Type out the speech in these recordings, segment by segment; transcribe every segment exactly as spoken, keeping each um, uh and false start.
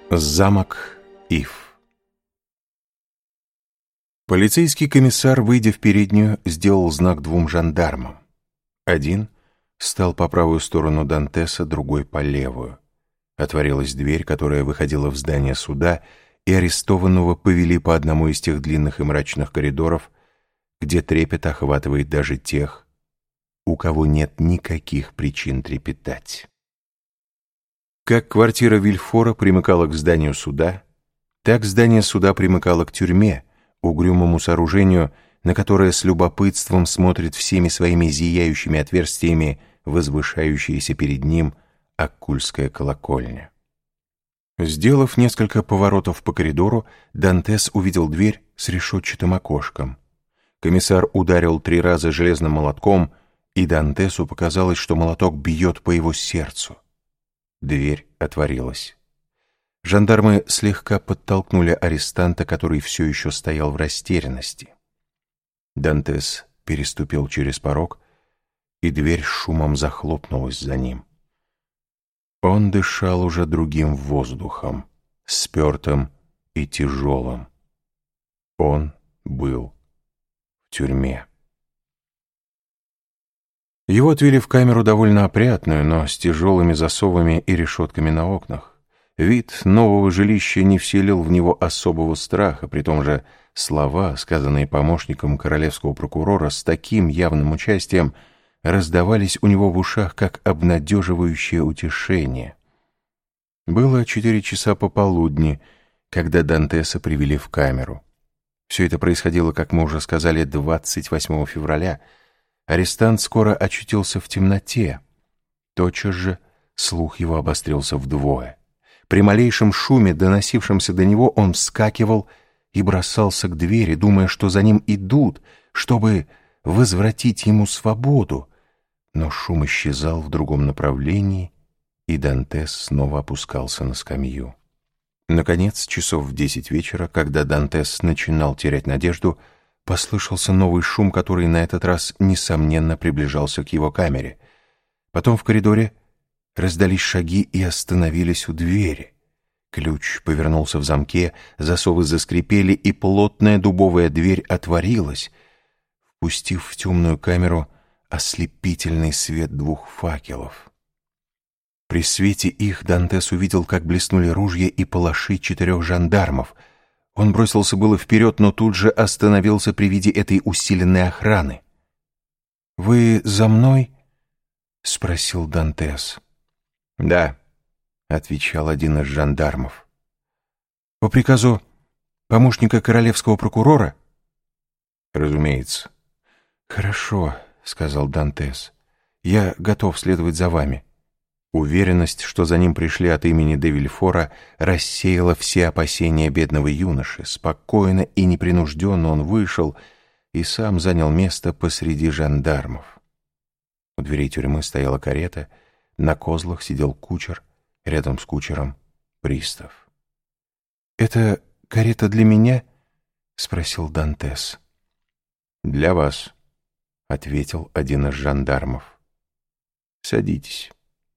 Замок Иф. Полицейский комиссар, выйдя в переднюю, сделал знак двум жандармам. Один стал по правую сторону Дантеса, другой по левую. Отворилась дверь, которая выходила в здание суда, и арестованного повели по одному из тех длинных и мрачных коридоров, где трепет охватывает даже тех, у кого нет никаких причин трепетать. Как квартира Вильфора примыкала к зданию суда, так здание суда примыкало к тюрьме, угрюмому сооружению, на которое с любопытством смотрит всеми своими зияющими отверстиями возвышающаяся перед ним Аккульская колокольня. Сделав несколько поворотов по коридору, Дантес увидел дверь с решетчатым окошком. Комиссар ударил три раза железным молотком, и Дантесу показалось, что молоток бьет по его сердцу. Дверь отворилась. Жандармы слегка подтолкнули арестанта, который все еще стоял в растерянности. Дантес переступил через порог, и дверь шумом захлопнулась за ним. Он дышал уже другим воздухом, спертым и тяжелым. Он был в тюрьме. Его отвели в камеру довольно опрятную, но с тяжелыми засовами и решетками на окнах. Вид нового жилища не вселил в него особого страха, при том же слова, сказанные помощником королевского прокурора с таким явным участием, раздавались у него в ушах как обнадеживающее утешение. Было четыре часа пополудни, когда Дантеса привели в камеру. Все это происходило, как мы уже сказали, двадцать восьмого февраля. Арестант скоро очутился в темноте. Тотчас же слух его обострился вдвое. При малейшем шуме, доносившемся до него, он вскакивал и бросался к двери, думая, что за ним идут, чтобы возвратить ему свободу. Но шум исчезал в другом направлении, и Дантес снова опускался на скамью. Наконец, часов в десять вечера, когда Дантес начинал терять надежду, послышался новый шум, который на этот раз, несомненно, приближался к его камере. Потом в коридоре раздались шаги и остановились у двери. Ключ повернулся в замке, засовы заскрипели, и плотная дубовая дверь отворилась, впустив в темную камеру ослепительный свет двух факелов. При свете их Дантес увидел, как блеснули ружья и палаши четырех жандармов. Он бросился было вперед, но тут же остановился при виде этой усиленной охраны. «Вы за мной?» — спросил Дантес. «Да», — отвечал один из жандармов. «По приказу помощника королевского прокурора?» «Разумеется». «Хорошо», — сказал Дантес. «Я готов следовать за вами». Уверенность, что за ним пришли от имени де Вильфора, рассеяла все опасения бедного юноши. Спокойно и непринужденно он вышел и сам занял место посреди жандармов. У дверей тюрьмы стояла карета, на козлах сидел кучер, рядом с кучером пристав. «Это карета для меня?» — спросил Дантес. «Для вас», — ответил один из жандармов. «Садитесь».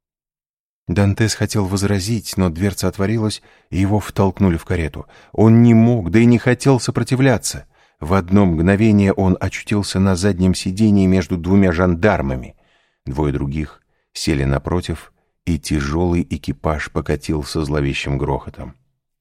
Дантес хотел возразить, но дверца отворилась, и его втолкнули в карету. Он не мог, да и не хотел сопротивляться. В одно мгновение он очутился на заднем сидении между двумя жандармами. Двое других сели напротив, и тяжелый экипаж покатился зловещим грохотом.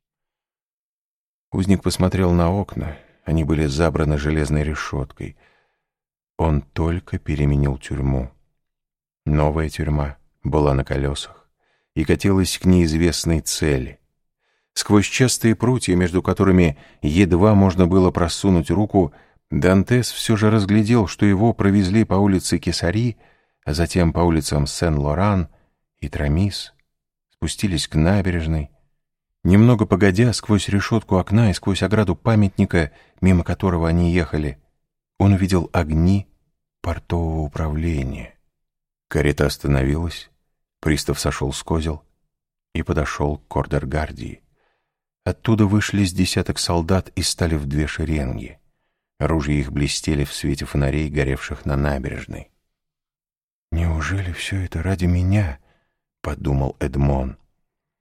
Узник посмотрел на окна. Они были забраны железной решеткой. Он только переменил тюрьму. Новая тюрьма была на колесах и катилась к неизвестной цели. Сквозь частые прутья, между которыми едва можно было просунуть руку, Дантес все же разглядел, что его провезли по улице Кесари, а затем по улицам Сен-Лоран и Трамис, спустились к набережной. Немного погодя, сквозь решетку окна и сквозь ограду памятника, мимо которого они ехали, он увидел огни портового управления. Карета остановилась, пристав сошел с козел и подошел к кордер-гардии. Оттуда вышли с десяток солдат и стали в две шеренги. Ружья их блестели в свете фонарей, горевших на набережной. «Неужели все это ради меня?» — подумал Эдмон.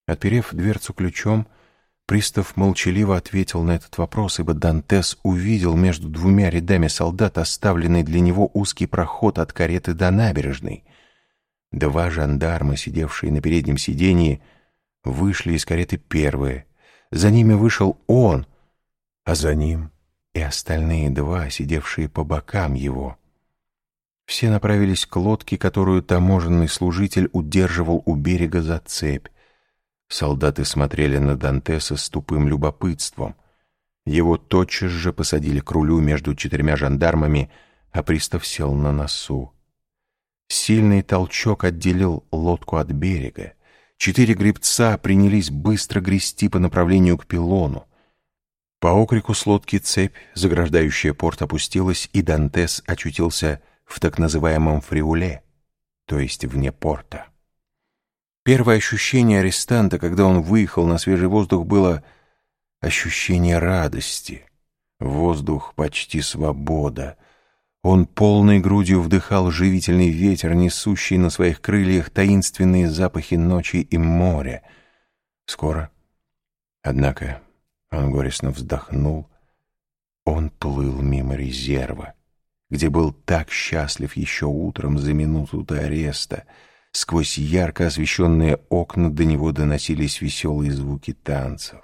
Отперев дверцу ключом, пристав молчаливо ответил на этот вопрос, ибо Дантес увидел между двумя рядами солдат оставленный для него узкий проход от кареты до набережной. Два жандарма, сидевшие на переднем сиденье, вышли из кареты первые. За ними вышел он, а за ним и остальные два, сидевшие по бокам его. Все направились к лодке, которую таможенный служитель удерживал у берега за цепь. Солдаты смотрели на Дантеса с тупым любопытством. Его тотчас же посадили к рулю между четырьмя жандармами, а пристав сел на носу. Сильный толчок отделил лодку от берега. Четыре гребца принялись быстро грести по направлению к пилону. По окрику с лодки цепь, заграждающая порт, опустилась, и Дантес очутился в так называемом фриуле, то есть вне порта. Первое ощущение арестанта, когда он выехал на свежий воздух, было ощущение радости. Воздух почти свобода. Он полной грудью вдыхал живительный ветер, несущий на своих крыльях таинственные запахи ночи и моря. Скоро, однако, он горестно вздохнул. Он плыл мимо резерва, где был так счастлив еще утром за минуту до ареста. Сквозь ярко освещенные окна до него доносились веселые звуки танцев.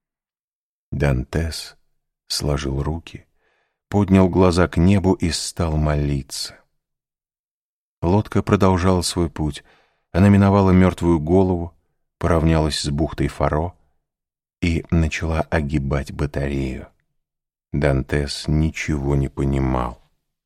Дантес сложил руки, поднял глаза к небу и стал молиться. Лодка продолжала свой путь. Она миновала мертвую голову, поравнялась с бухтой Фаро и начала огибать батарею. Дантес ничего не понимал.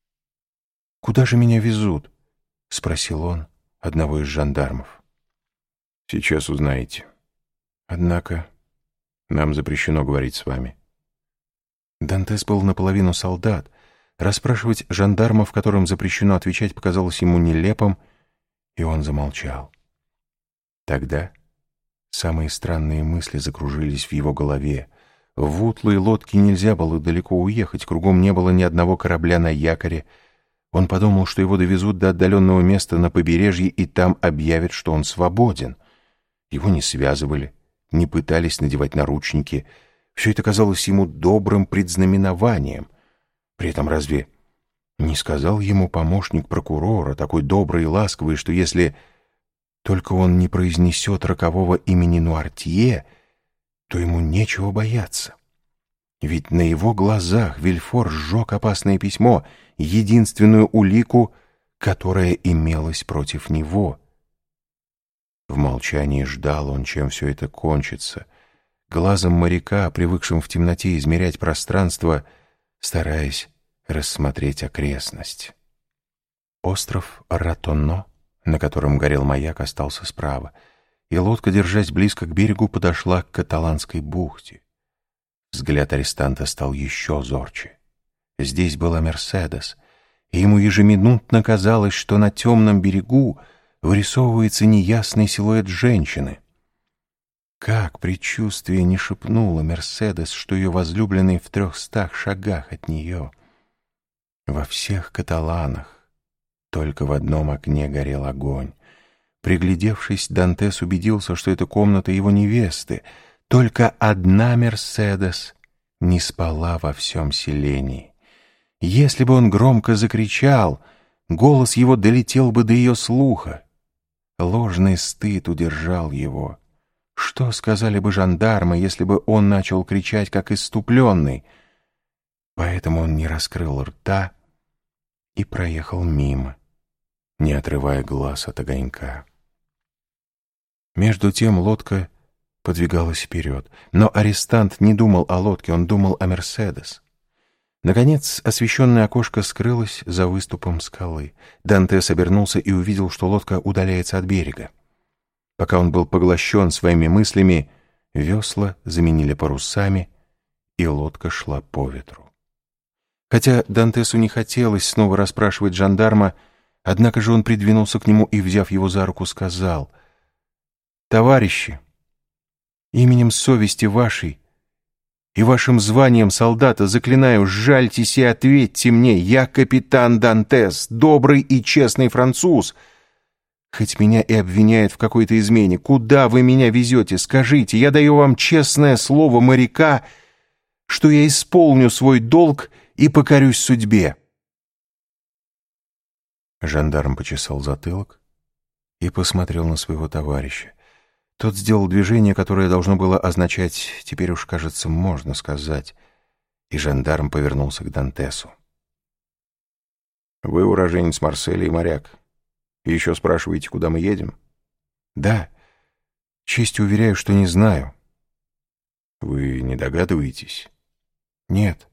«Куда же меня везут?» — спросил он одного из жандармов. «Сейчас узнаете. Однако нам запрещено говорить с вами». Дантес был наполовину солдат. Расспрашивать жандармов, которым запрещено отвечать, показалось ему нелепым, и он замолчал. Тогда самые странные мысли закружились в его голове. В утлой лодке нельзя было далеко уехать, кругом не было ни одного корабля на якоре. Он подумал, что его довезут до отдаленного места на побережье и там объявят, что он свободен. Его не связывали, не пытались надевать наручники. Все это казалось ему добрым предзнаменованием. При этом разве не сказал ему помощник прокурора, такой добрый и ласковый, что если только он не произнесет рокового имени Нуартье, то ему нечего бояться? Ведь на его глазах Вильфор сжег опасное письмо, единственную улику, которая имелась против него. В молчании ждал он, чем все это кончится, глазом моряка, привыкшим в темноте измерять пространство, стараясь рассмотреть окрестность. Остров Ратонно, на котором горел маяк, остался справа, и лодка, держась близко к берегу, подошла к Каталанской бухте. Взгляд арестанта стал еще зорче. Здесь была Мерседес, и ему ежеминутно казалось, что на темном берегу вырисовывается неясный силуэт женщины. Как предчувствие не шепнуло Мерседес, что ее возлюбленный в трехстах шагах от нее. Во всех Каталанах только в одном окне горел огонь. Приглядевшись, Дантес убедился, что это комната его невесты. Только одна Мерседес не спала во всем селении. Если бы он громко закричал, голос его долетел бы до ее слуха. Ложный стыд удержал его. Что сказали бы жандармы, если бы он начал кричать, как исступленный? Поэтому он не раскрыл рта и проехал мимо, не отрывая глаз от огонька. Между тем лодка подвигалась вперед, но арестант не думал о лодке, он думал о Мерседес. Наконец, освещенное окошко скрылось за выступом скалы. Дантес обернулся и увидел, что лодка удаляется от берега. Пока он был поглощен своими мыслями, весла заменили парусами, и лодка шла по ветру. Хотя Дантесу не хотелось снова расспрашивать жандарма, однако же он придвинулся к нему и, взяв его за руку, сказал: «Товарищи, именем совести вашей и вашим званием солдата заклинаю, сжальтесь и ответьте мне, я капитан Дантес, добрый и честный француз. Хоть меня и обвиняют в какой-то измене, куда вы меня везете? Скажите, я даю вам честное слово моряка, что я исполню свой долг и покорюсь судьбе». Жандарм почесал затылок и посмотрел на своего товарища. Тот сделал движение, которое должно было означать «теперь уж, кажется, можно сказать», и жандарм повернулся к Дантесу. «Вы уроженец Марселя и моряк. И еще спрашиваете, куда мы едем?» «Да. Честью уверяю, что не знаю». «Вы не догадываетесь?» «Нет».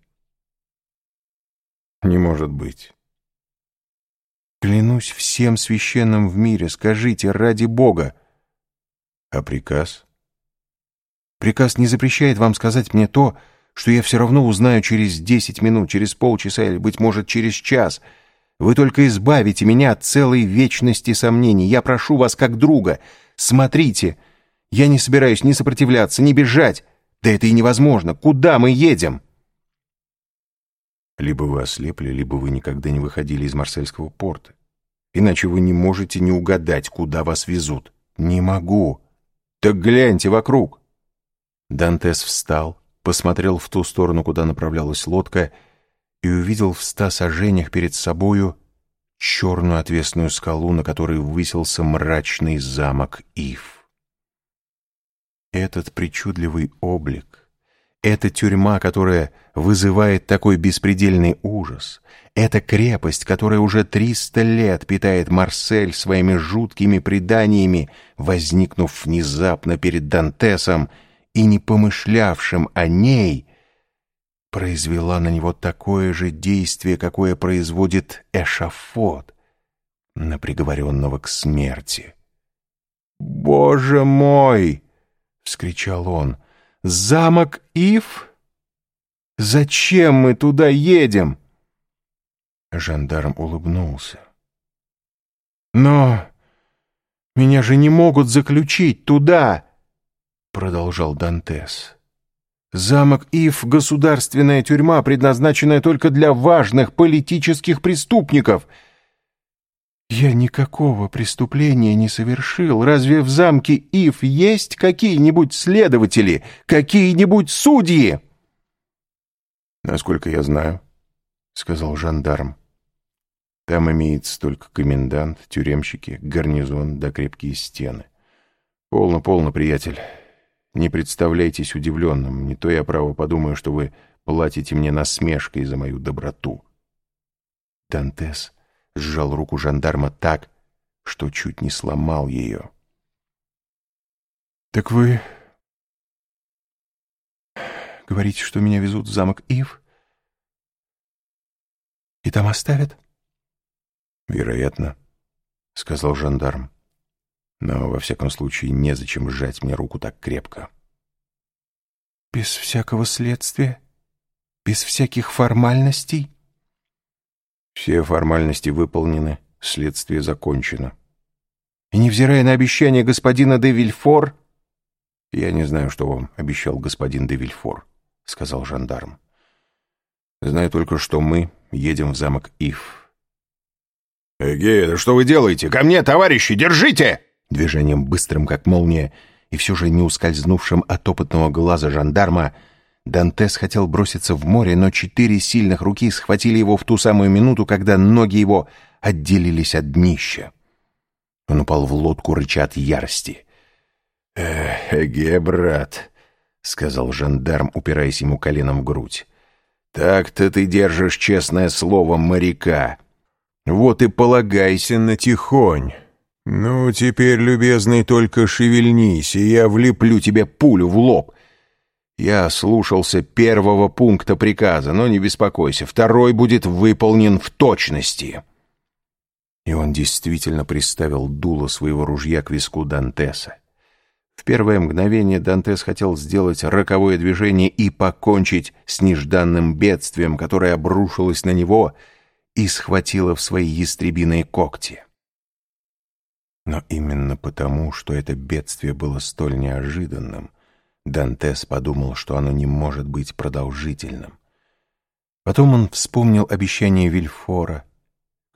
«Не может быть». «Клянусь всем священным в мире, скажите, ради Бога». «А приказ?» «Приказ не запрещает вам сказать мне то, что я все равно узнаю через десять минут, через полчаса или, быть может, через час. Вы только избавите меня от целой вечности сомнений. Я прошу вас как друга. Смотрите, я не собираюсь ни сопротивляться, ни бежать. Да это и невозможно. Куда мы едем?» Либо вы ослепли, либо вы никогда не выходили из Марсельского порта. Иначе вы не можете не угадать, куда вас везут. «Не могу». «Так гляньте вокруг». Дантес встал, посмотрел в ту сторону, куда направлялась лодка, и увидел в ста саженях перед собою черную отвесную скалу, на которой высился мрачный замок Иф. Этот причудливый облик, эта тюрьма, которая вызывает такой беспредельный ужас, эта крепость, которая уже триста лет питает Марсель своими жуткими преданиями, возникнув внезапно перед Дантесом и не помышлявшим о ней, произвела на него такое же действие, какое производит эшафот на приговоренного к смерти. «Боже мой!» — вскричал он. «Замок Иф? Зачем мы туда едем?» Жандарм улыбнулся. «Но меня же не могут заключить туда!» — продолжал Дантес. «Замок Иф — государственная тюрьма, предназначенная только для важных политических преступников. Я никакого преступления не совершил. Разве в замке Иф есть какие-нибудь следователи, какие-нибудь судьи?» «Насколько я знаю, — сказал жандарм, — там имеется только комендант, тюремщики, гарнизон да крепкие стены. Полно, полно, приятель. Не представляйтесь удивленным, не то я право подумаю, что вы платите мне насмешкой за мою доброту». Дантес сжал руку жандарма так, что чуть не сломал ее. «Так вы говорите, что меня везут в замок Иф и там оставят?» «Вероятно», — сказал жандарм. «Но, во всяком случае, незачем сжать мне руку так крепко». «Без всякого следствия? Без всяких формальностей?» «Все формальности выполнены, следствие закончено». «И невзирая на обещание господина де Вильфор...» «Я не знаю, что вам обещал господин де Вильфор», — сказал жандарм. «Знаю только, что мы едем в замок Иф». «Эге, да что вы делаете? Ко мне, товарищи, держите!» Движением быстрым, как молния, и все же не ускользнувшим от опытного глаза жандарма, Дантес хотел броситься в море, но четыре сильных руки схватили его в ту самую минуту, когда ноги его отделились от днища. Он упал в лодку, рыча от ярости. «Эге, брат», — сказал жандарм, упираясь ему коленом в грудь, — «так-то ты держишь честное слово моряка. Вот и полагайся на тихонь. Ну, теперь, любезный, только шевельнись, и я влеплю тебе пулю в лоб. Я слушался первого пункта приказа, но не беспокойся, второй будет выполнен в точности». И он действительно приставил дуло своего ружья к виску Дантеса. В первое мгновение Дантес хотел сделать роковое движение и покончить с нежданным бедствием, которое обрушилось на него и схватило в свои ястребиные когти. Но именно потому, что это бедствие было столь неожиданным, Дантес подумал, что оно не может быть продолжительным. Потом он вспомнил обещание Вильфора.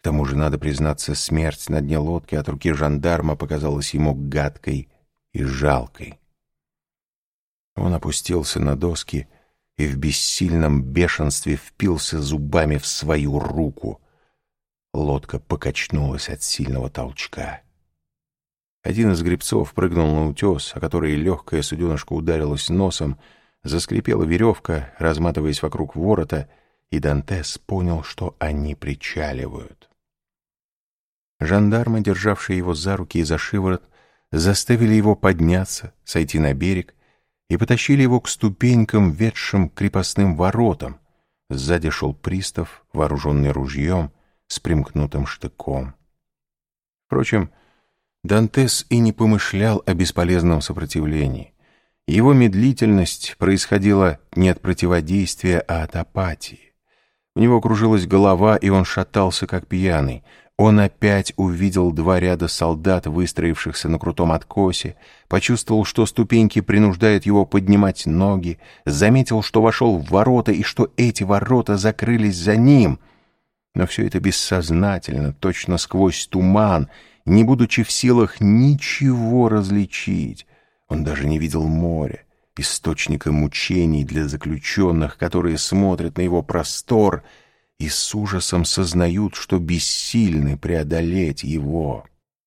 К тому же, надо признаться, смерть на дне лодки от руки жандарма показалась ему гадкой и жалкой. Он опустился на доски и в бессильном бешенстве впился зубами в свою руку. Лодка покачнулась от сильного толчка. Один из гребцов прыгнул на утес, о который легкая суденышка ударилась носом, заскрипела веревка, разматываясь вокруг ворота, и Дантес понял, что они причаливают. Жандармы, державшие его за руки и за шиворот, заставили его подняться, сойти на берег и потащили его к ступенькам, ведшим к крепостным воротам. Сзади шел пристав, вооруженный ружьем, с примкнутым штыком. Впрочем, Дантес и не помышлял о бесполезном сопротивлении. Его медлительность происходила не от противодействия, а от апатии. У него кружилась голова, и он шатался, как пьяный. Он опять увидел два ряда солдат, выстроившихся на крутом откосе, почувствовал, что ступеньки принуждают его поднимать ноги, заметил, что вошел в ворота и что эти ворота закрылись за ним. Но все это бессознательно, точно сквозь туман, не будучи в силах ничего различить. Он даже не видел моря, источника мучений для заключенных, которые смотрят на его простор и с ужасом сознают, что бессильны преодолеть его.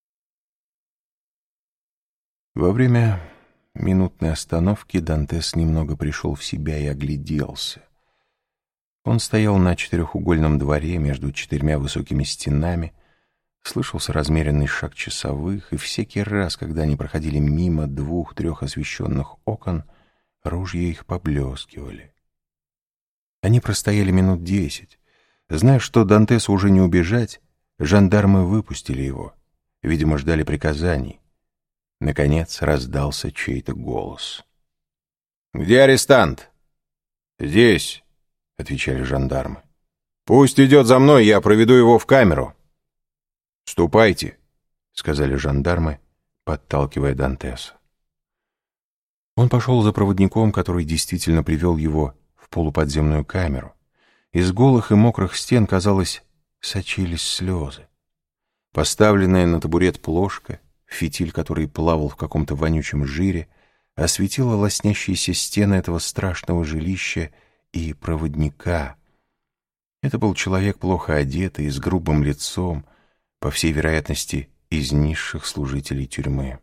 Во время минутной остановки Дантес немного пришел в себя и огляделся. Он стоял на четырехугольном дворе между четырьмя высокими стенами, слышался размеренный шаг часовых, и всякий раз, когда они проходили мимо двух-трех освещенных окон, ружья их поблескивали. Они простояли минут десять. Зная, что Дантесу уже не убежать, жандармы выпустили его. Видимо, ждали приказаний. Наконец раздался чей-то голос. «Где арестант?» «Здесь», — отвечали жандармы. «Пусть идет за мной, я проведу его в камеру». «Ступайте», — сказали жандармы, подталкивая Дантеса. Он пошел за проводником, который действительно привел его в полуподземную камеру. Из голых и мокрых стен, казалось, сочились слезы. Поставленная на табурет плошка, фитиль, который плавал в каком-то вонючем жире, осветила лоснящиеся стены этого страшного жилища и проводника. Это был человек плохо одетый, с грубым лицом, по всей вероятности, из низших служителей тюрьмы.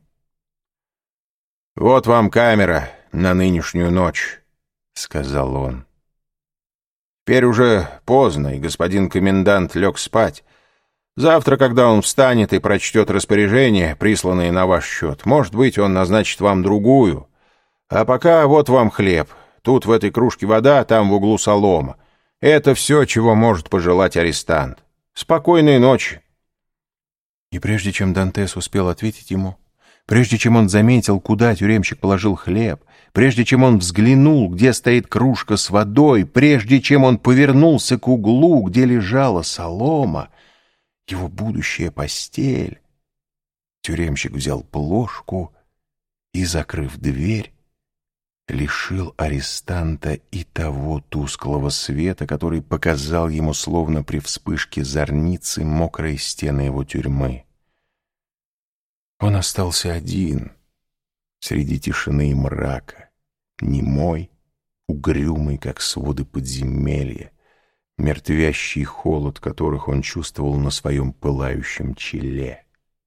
«Вот вам камера на нынешнюю ночь», — сказал он. «Теперь уже поздно, и господин комендант лег спать. Завтра, когда он встанет и прочтет распоряжения, присланные на ваш счет, может быть, он назначит вам другую. А пока вот вам хлеб. Тут в этой кружке вода, там в углу солома. Это все, чего может пожелать арестант. Спокойной ночи». И прежде чем Дантес успел ответить ему, прежде чем он заметил, куда тюремщик положил хлеб, прежде чем он взглянул, где стоит кружка с водой, прежде чем он повернулся к углу, где лежала солома, его будущая постель, тюремщик взял плошку и, закрыв дверь, лишил арестанта и того тусклого света, который показал ему, словно при вспышке зорницы, мокрые стены его тюрьмы. Он остался один среди тишины и мрака, немой, угрюмый, как своды подземелья, мертвящий холод которых он чувствовал на своем пылающем челе.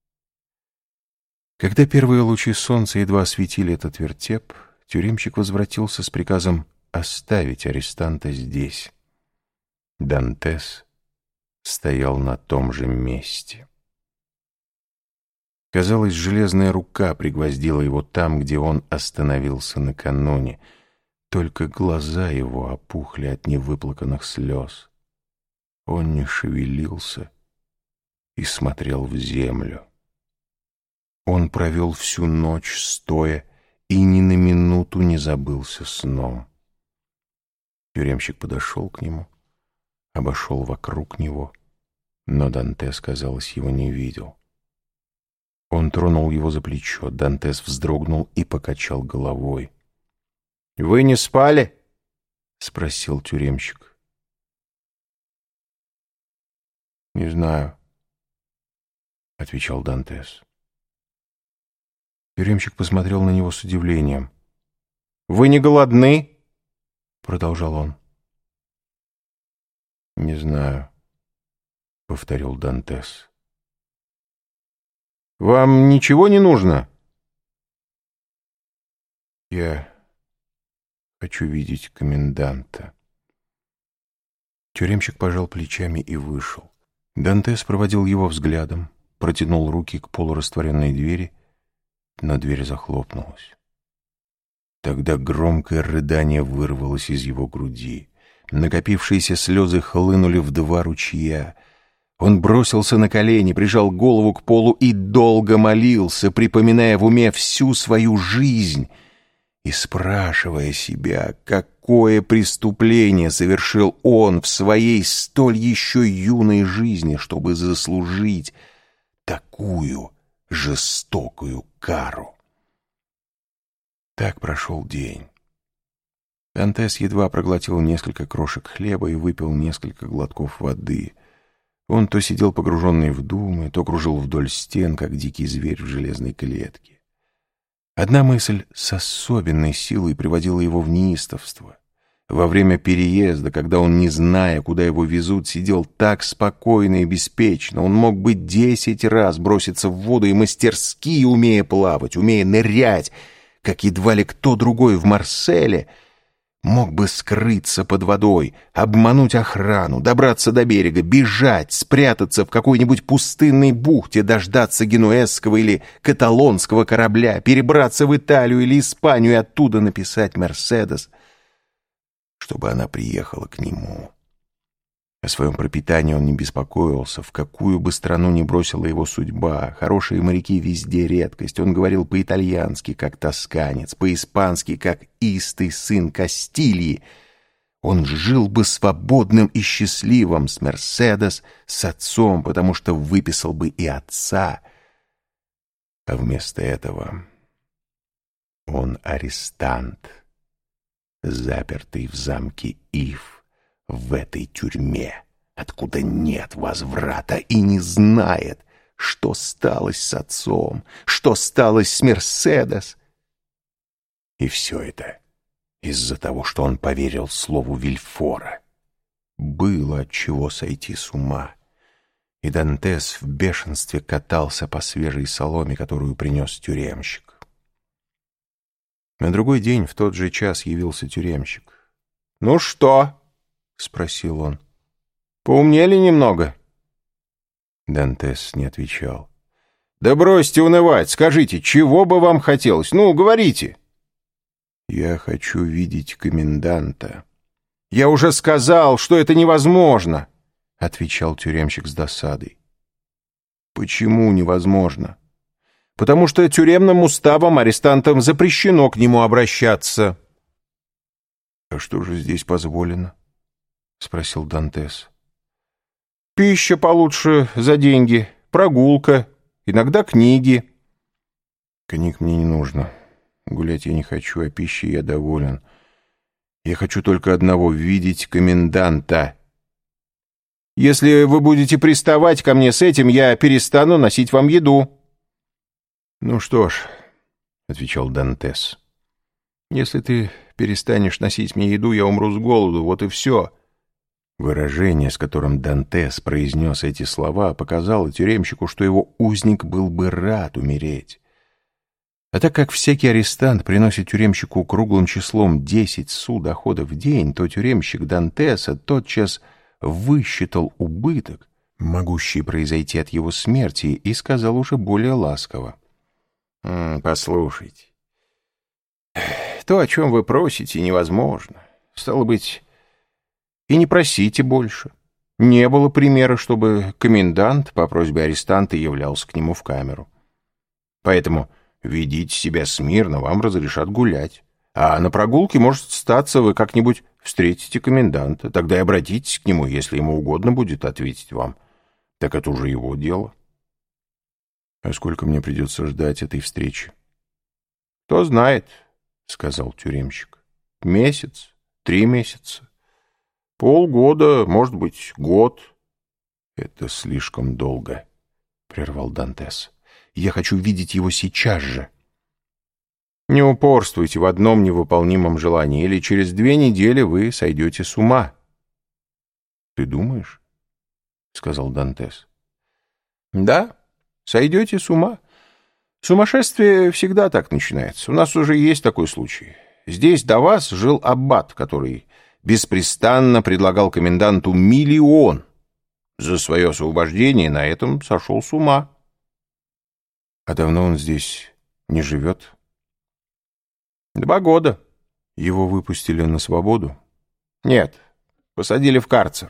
Когда первые лучи солнца едва осветили этот вертеп, тюремщик возвратился с приказом оставить арестанта здесь. Дантес стоял на том же месте. Казалось, железная рука пригвоздила его там, где он остановился накануне. Только глаза его опухли от невыплаканных слез. Он не шевелился и смотрел в землю. Он провел всю ночь стоя и ни на минуту не забылся сном. Тюремщик подошел к нему, обошел вокруг него, но Дантес, казалось, его не видел. Он тронул его за плечо. Дантес вздрогнул и покачал головой. «Вы не спали?» — спросил тюремщик. «Не знаю», — отвечал Дантес. Тюремщик посмотрел на него с удивлением. «Вы не голодны?» — продолжал он. «Не знаю», — повторил Дантес. «Вам ничего не нужно?» «Я хочу видеть коменданта». Тюремщик пожал плечами и вышел. Дантес проводил его взглядом, протянул руки к полурастворенной двери, но дверь захлопнулась. Тогда громкое рыдание вырвалось из его груди. Накопившиеся слезы хлынули в два ручья. Он бросился на колени, прижал голову к полу и долго молился, припоминая в уме всю свою жизнь и спрашивая себя, какое преступление совершил он в своей столь еще юной жизни, чтобы заслужить такую жестокую кару. Так прошел день. Дантес едва проглотил несколько крошек хлеба и выпил несколько глотков воды. Он то сидел погруженный в думы, то кружил вдоль стен, как дикий зверь в железной клетке. Одна мысль с особенной силой приводила его в неистовство. Во время переезда, когда он, не зная, куда его везут, сидел так спокойно и беспечно, он мог бы десять раз броситься в воду и мастерски, умея плавать, умея нырять, как едва ли кто другой в Марселе, мог бы скрыться под водой, обмануть охрану, добраться до берега, бежать, спрятаться в какой-нибудь пустынной бухте, дождаться генуэзского или каталонского корабля, перебраться в Италию или Испанию и оттуда написать «Мерседес», чтобы она приехала к нему. О своем пропитании он не беспокоился, в какую бы страну ни бросила его судьба. Хорошие моряки везде редкость. Он говорил по-итальянски, как тосканец, по-испански, как истый сын Кастилии. Он жил бы свободным и счастливым с Мерседес, с отцом, потому что выписал бы и отца. А вместо этого он арестант, запертый в замке Ив, в этой тюрьме, откуда нет возврата, и не знает, что сталось с отцом, что сталось с Мерседес. И все это из-за того, что он поверил слову Вильфора. Было от чего сойти с ума, и Дантес в бешенстве катался по свежей соломе, которую принес тюремщик. На другой день в тот же час явился тюремщик. «Ну что?» — спросил он. «Поумнели немного?» Дантес не отвечал. «Да бросьте унывать, скажите, чего бы вам хотелось? Ну, говорите!» «Я хочу видеть коменданта». «Я уже сказал, что это невозможно!» — отвечал тюремщик с досадой. «Почему невозможно?» «Потому что тюремным уставом арестантам запрещено к нему обращаться». «А что же здесь позволено?» — спросил Дантес. «Пища получше за деньги, прогулка, иногда книги». «Книг мне не нужно. Гулять я не хочу, а пищей я доволен. Я хочу только одного — видеть коменданта». «Если вы будете приставать ко мне с этим, я перестану носить вам еду». «Ну что ж», — отвечал Дантес, — «если ты перестанешь носить мне еду, я умру с голоду, вот и все». Выражение, с которым Дантес произнес эти слова, показало тюремщику, что его узник был бы рад умереть. А так как всякий арестант приносит тюремщику круглым числом десять су дохода в день, то тюремщик Дантеса тотчас высчитал убыток, могущий произойти от его смерти, и сказал уже более ласково. «Послушайте, то, о чем вы просите, невозможно. Стало быть, и не просите больше. Не было примера, чтобы комендант по просьбе арестанта являлся к нему в камеру. Поэтому ведите себя смирно, вам разрешат гулять. А на прогулке, может статься, вы как-нибудь встретите коменданта. Тогда и обратитесь к нему, если ему угодно будет ответить вам. Так это уже его дело». «А сколько мне придется ждать этой встречи?» «Кто знает», — сказал тюремщик. «Месяц, три месяца, полгода, может быть, год». «Это слишком долго», — прервал Дантес. «Я хочу видеть его сейчас же». «Не упорствуйте в одном невыполнимом желании, или через две недели вы сойдете с ума». «Ты думаешь?» — сказал Дантес. «Да, сойдете с ума. Сумасшествие всегда так начинается. У нас уже есть такой случай. Здесь до вас жил аббат, который беспрестанно предлагал коменданту миллион. За свое освобождение на этом сошел с ума». «А давно он здесь не живет?» «Два года. Его выпустили на свободу?» «Нет, посадили в карцер».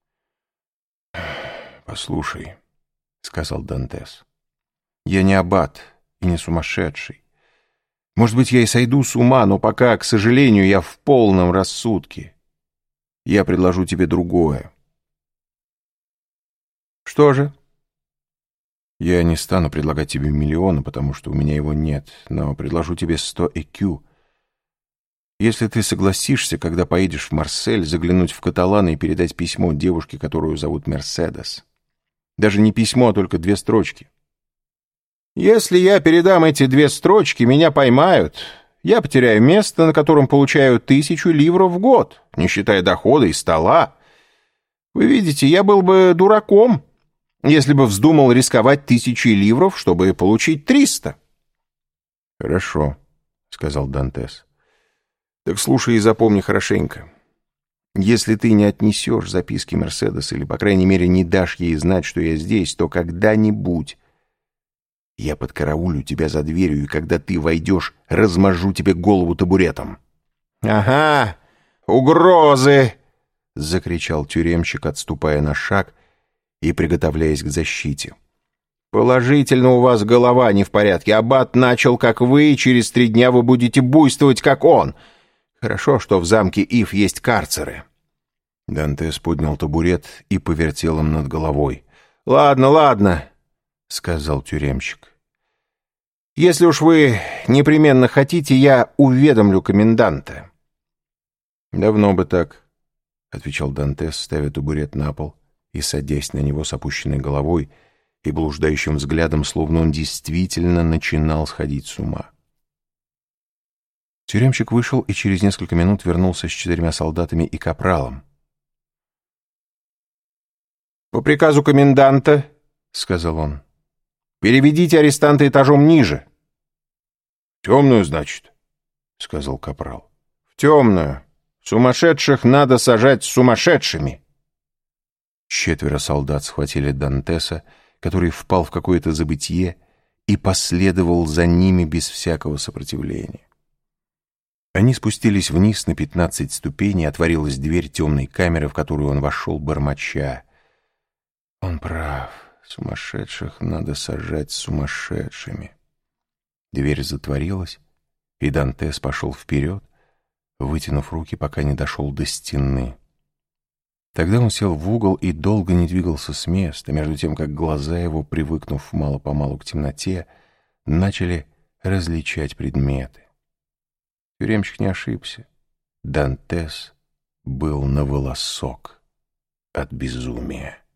«Послушай», — сказал Дантес, — «я не аббат и не сумасшедший. Может быть, я и сойду с ума, но пока, к сожалению, я в полном рассудке. Я предложу тебе другое». «Что же?» «Я не стану предлагать тебе миллиона, потому что у меня его нет, но предложу тебе сто экю. Если ты согласишься, когда поедешь в Марсель, заглянуть в Каталана и передать письмо девушке, которую зовут Мерседес. Даже не письмо, а только две строчки. Если я передам эти две строчки, меня поймают. Я потеряю место, на котором получаю тысячу ливров в год, не считая дохода и стола. Вы видите, я был бы дураком, если бы вздумал рисковать тысячей ливров, чтобы получить триста». «Хорошо», — сказал Дантес. «Так слушай и запомни хорошенько. Если ты не отнесешь записки Мерседес или, по крайней мере, не дашь ей знать, что я здесь, то когда-нибудь я подкараулю тебя за дверью, и когда ты войдешь, размажу тебе голову табуретом». «Ага, угрозы!» — закричал тюремщик, отступая на шаг и приготовляясь к защите. «Положительно у вас голова не в порядке. Аббат начал, как вы, и через три дня вы будете буйствовать, как он. Хорошо, что в замке Ив есть карцеры». Дантес поднял табурет и повертел им над головой. «Ладно, ладно», — сказал тюремщик. «Если уж вы непременно хотите, я уведомлю коменданта». «Давно бы так», — отвечал Дантес, ставя табурет на пол и садясь на него с опущенной головой и блуждающим взглядом, словно он действительно начинал сходить с ума. Тюремщик вышел и через несколько минут вернулся с четырьмя солдатами и капралом. «По приказу коменданта, — сказал он, — переведите арестанта этажом ниже». «В темную, значит?» — сказал капрал. «В темную. Сумасшедших надо сажать с сумасшедшими». Четверо солдат схватили Дантеса, который впал в какое-то забытье, и последовал за ними без всякого сопротивления. Они спустились вниз на пятнадцать ступеней, отворилась дверь темной камеры, в которую он вошел, бормоча. «Он прав. Сумасшедших надо сажать с сумасшедшими». Дверь затворилась, и Дантес пошел вперед, вытянув руки, пока не дошел до стены. Тогда он сел в угол и долго не двигался с места, между тем, как глаза его, привыкнув мало-помалу к темноте, начали различать предметы. Тюремщик не ошибся. Дантес был на волосок от безумия.